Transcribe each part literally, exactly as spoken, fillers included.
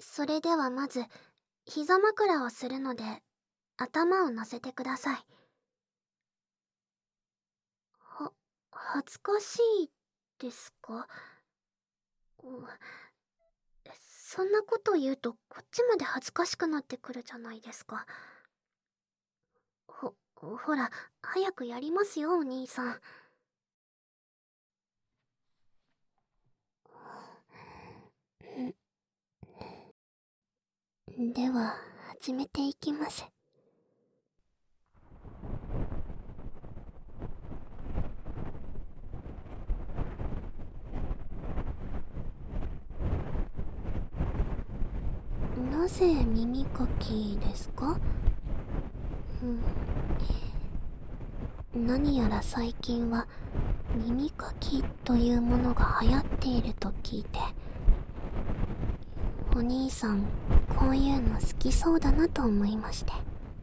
それではまず、膝枕をするので、頭を乗せてください。は、恥ずかしいですか？うん、そんなこと言うと、こっちまで恥ずかしくなってくるじゃないですか。ほ、ほら、早くやりますよ、お兄さん。では、始めていきます。なぜ耳かきですか？うん。何やら最近は耳かきというものが流行っていると聞いて、お兄さんこういうの好きそうだなと思いまして。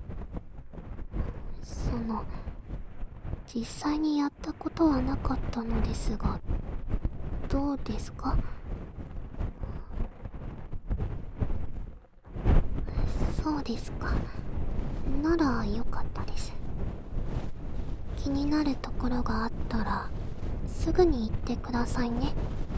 その、実際にやったことはなかったのですが、どうですか？そうですか。ならよかったです。気になるところがあったらすぐに言ってくださいね。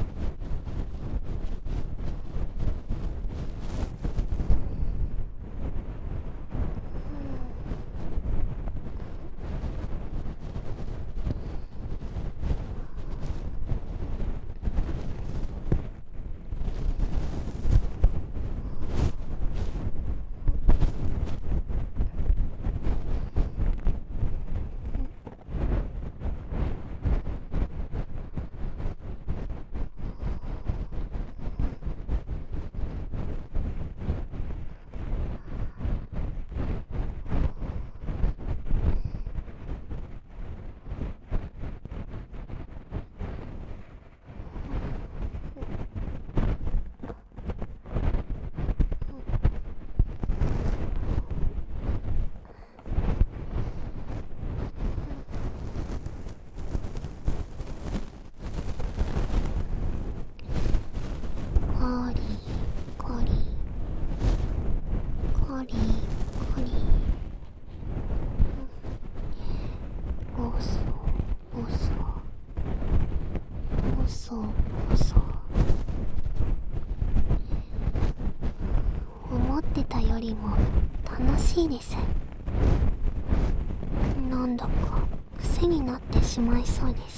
コリコリコリコリ、ボソボソボソボソ。思ってたよりも楽しいです。なんだか癖になってしまいそうです。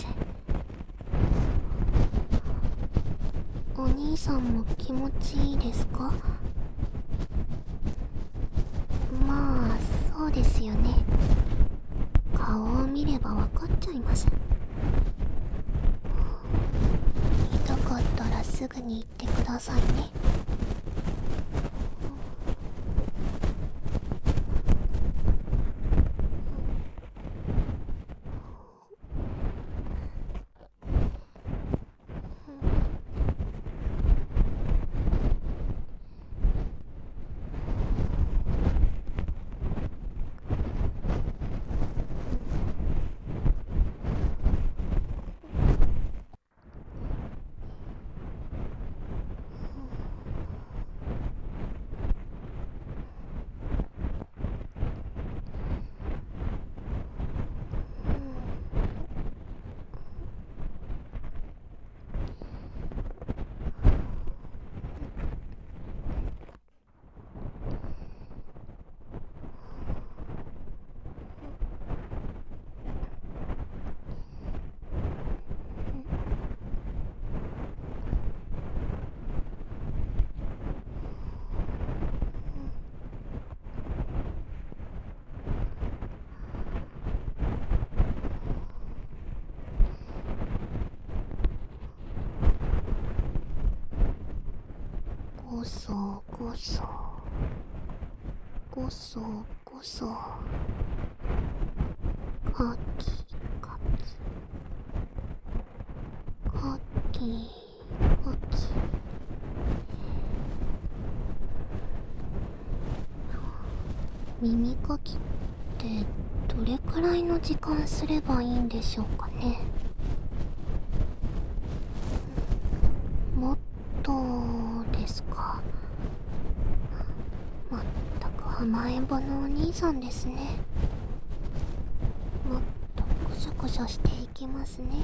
お兄さんも気持ちいいですか？まあそうですよね。顔を見ればわかっちゃいます。痛かったらすぐに言ってくださいね。ごそごそごそごそ、かきかきかきかき。耳かきってどれくらいの時間すればいいんでしょうかね。もっとですか？ まったく甘えん坊のお兄さんですね。もっとコショコショしていきますね。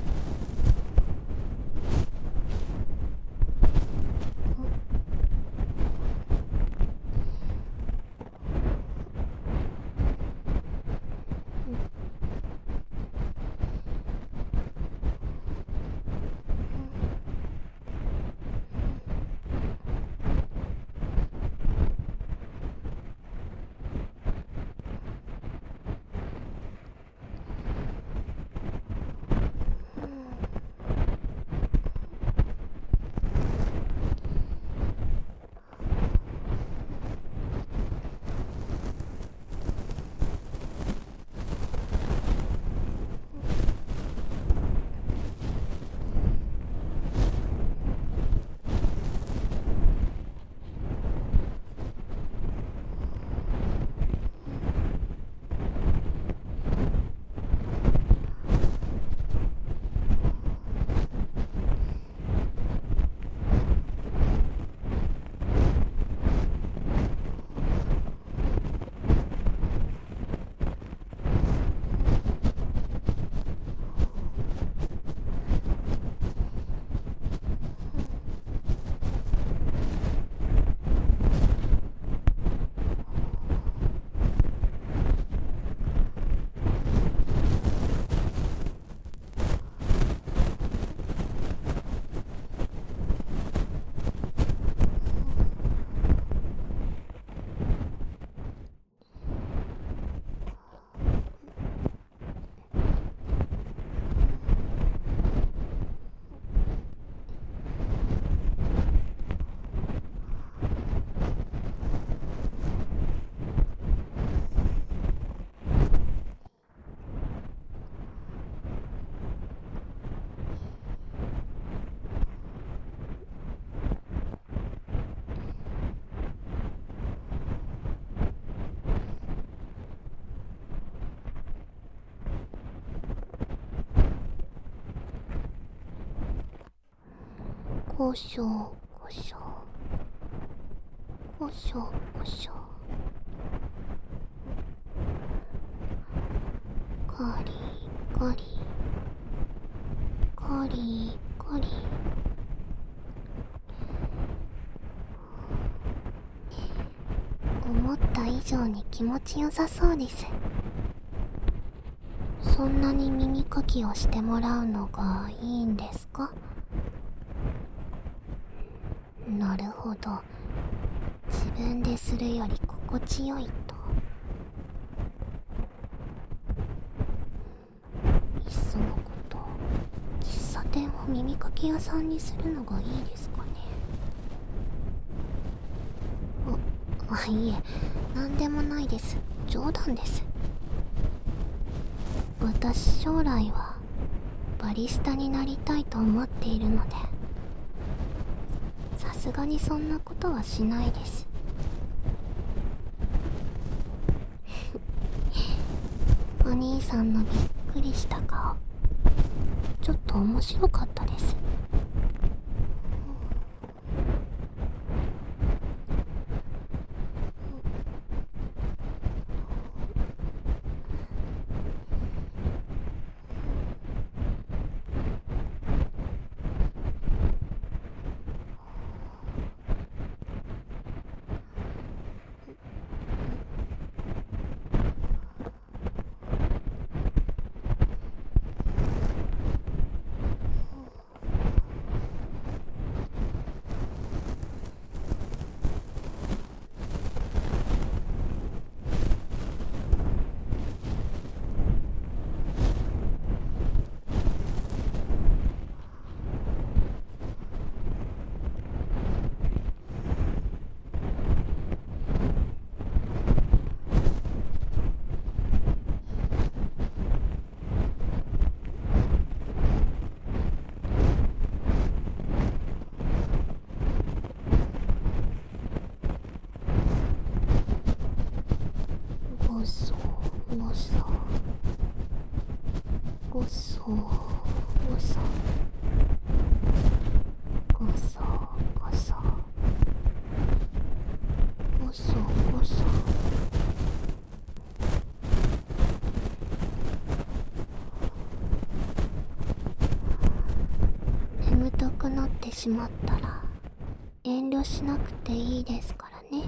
こしょこしょこしょこしょカリカリカリカリ。思った以上に気持ちよさそうです。そんなに耳かきをしてもらうのがいいんですか？なるほど、自分でするより心地よいと。いっそのこと喫茶店を耳かき屋さんにするのがいいですかね。あ、あいえ、なんでもないです。冗談です。私将来はバリスタになりたいと思っているので、さすがにそんなことはしないです。お兄さんのびっくりした顔、ちょっと面白かったです。ごそごそごそごそごそごそごそごそしまったら遠慮しなくていいですからね。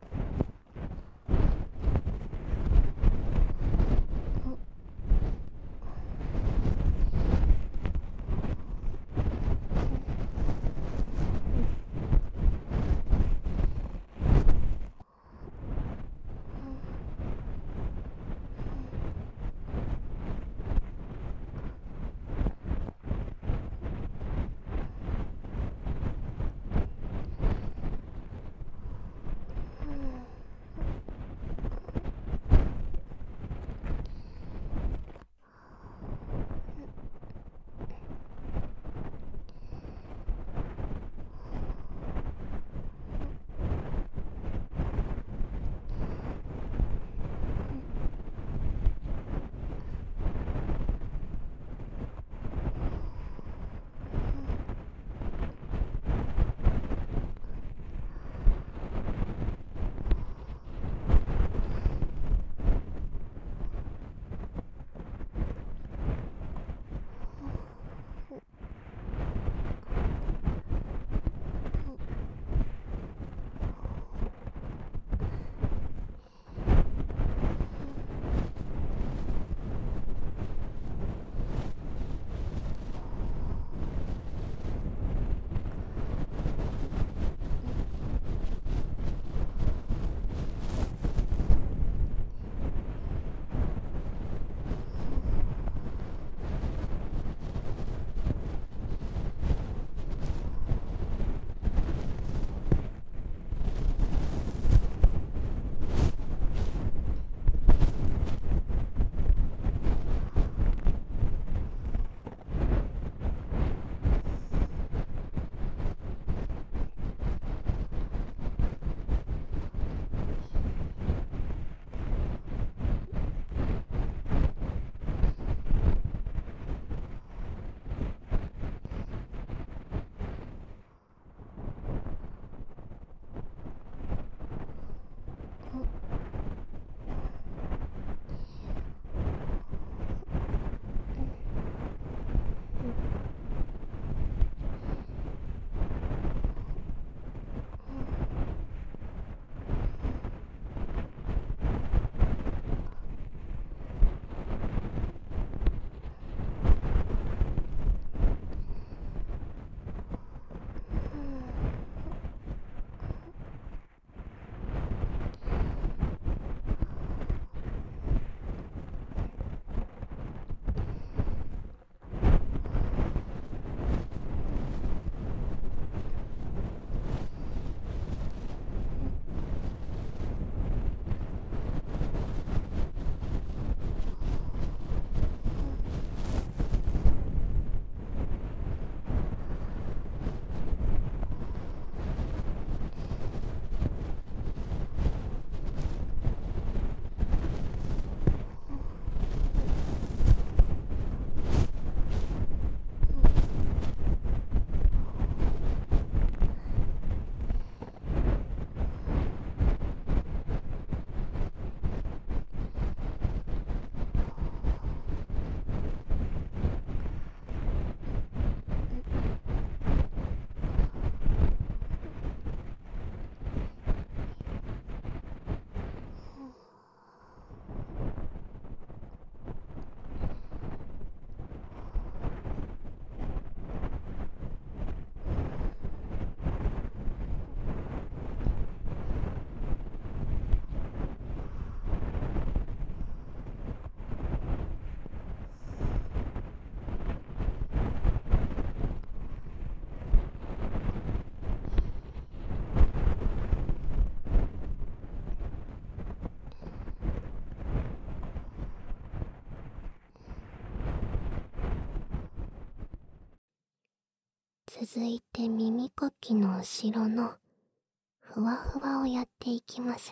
続いて耳かきの後ろのふわふわをやっていきます。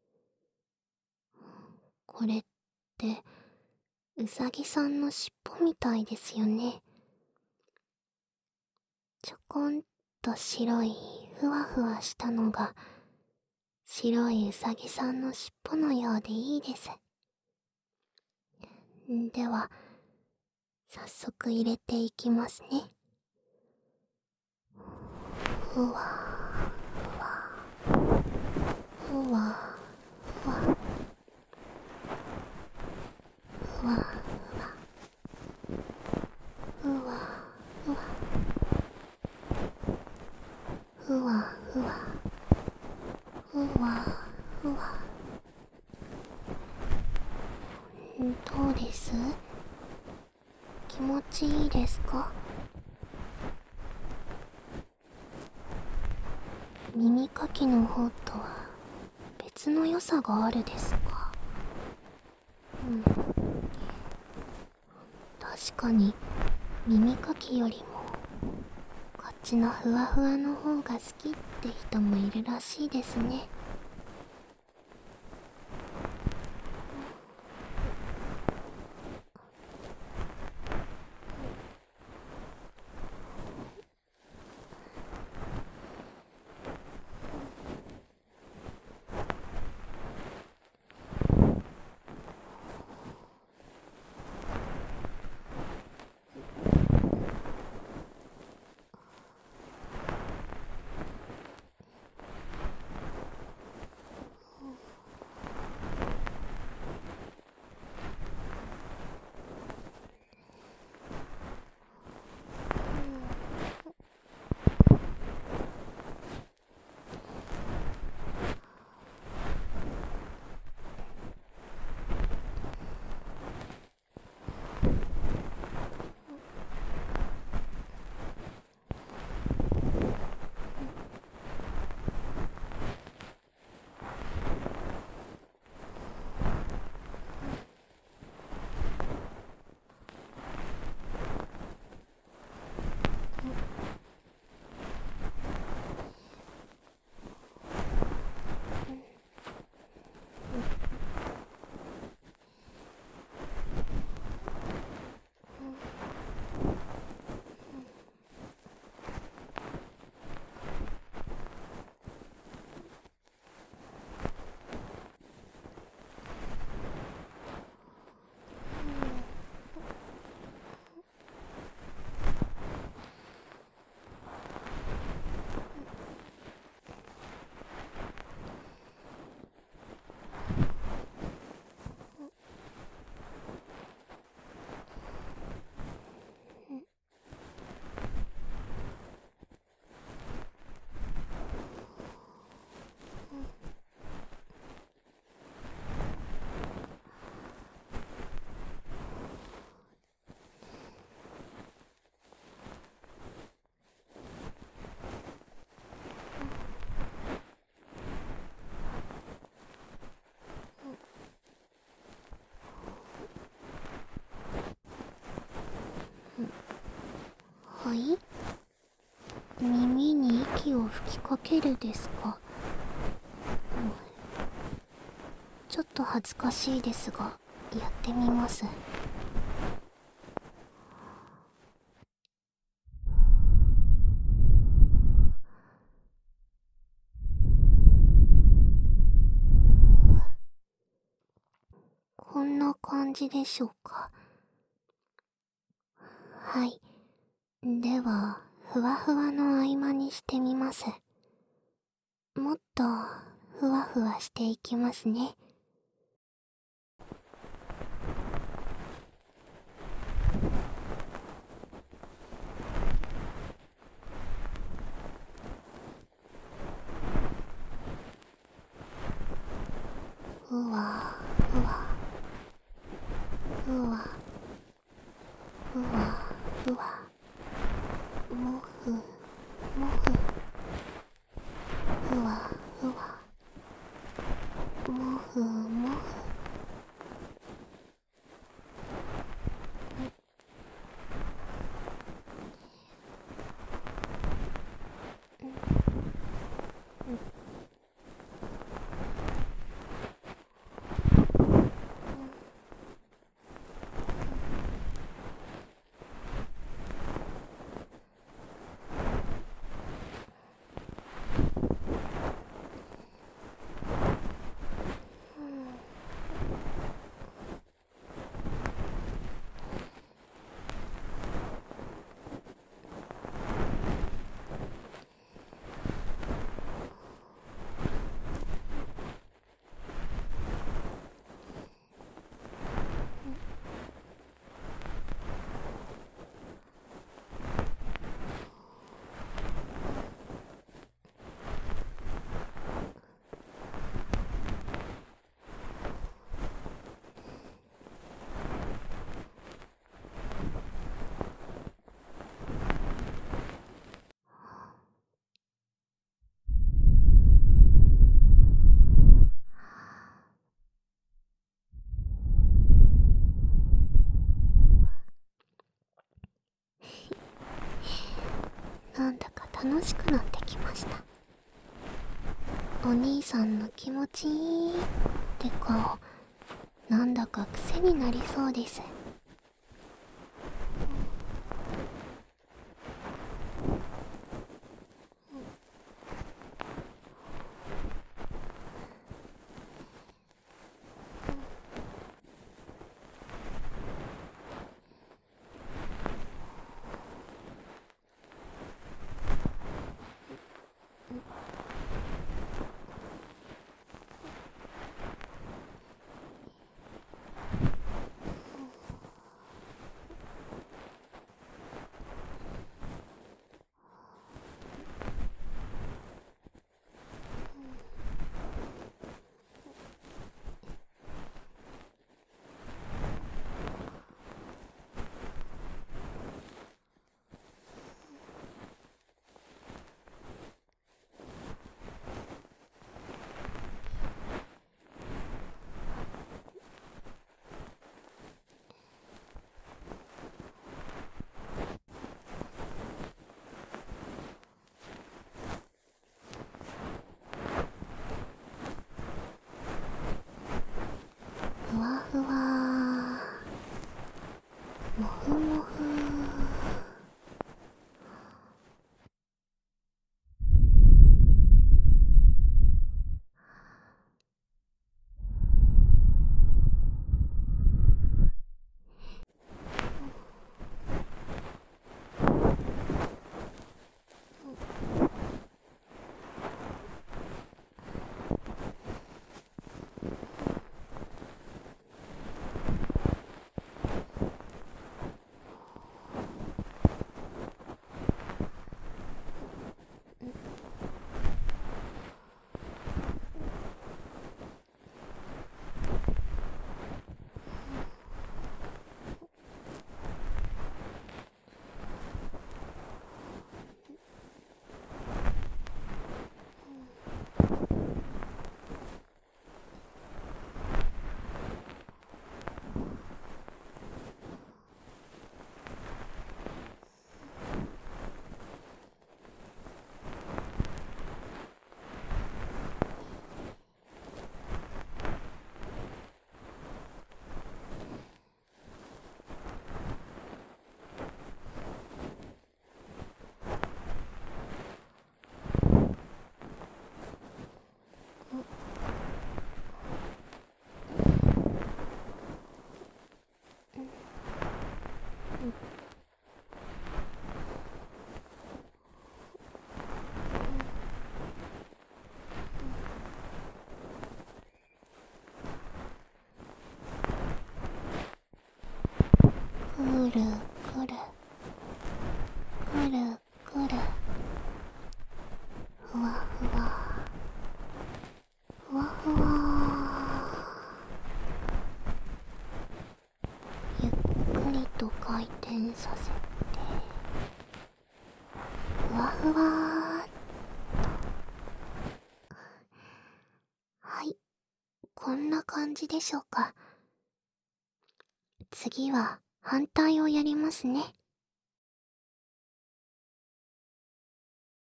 これってうさぎさんの尻尾みたいですよね。ちょこんと白いふわふわしたのが白いうさぎさんの尻尾のようでいいです。では早速入れていきますね。 ふわふわふわふわふわふわふわふわふわふわふわふわ。どうです？気持ちいいですか？耳かきの方とは別の良さがあるですか？うん、確かに耳かきよりもこっちのふわふわの方が好きって人もいるらしいですね。はい？耳に息を吹きかけるですか？うん、ちょっと恥ずかしいですが、やってみます。こんな感じでしょうか？はい。では、ふわふわの合間にしてみます。もっとふわふわしていきますね。ふわふわふわふわふわ、もふもふ、ふわふわ、もふ楽しくなってきました。お兄さんの気持ちいいって顔、なんだか癖になりそうです。ふわふわ、もふもふ。くるくるくるくる、ふわふわふわふわ、ゆっくりと回転させて、ふわふわーっと。はい、こんな感じでしょうか。次は反対をやりますね。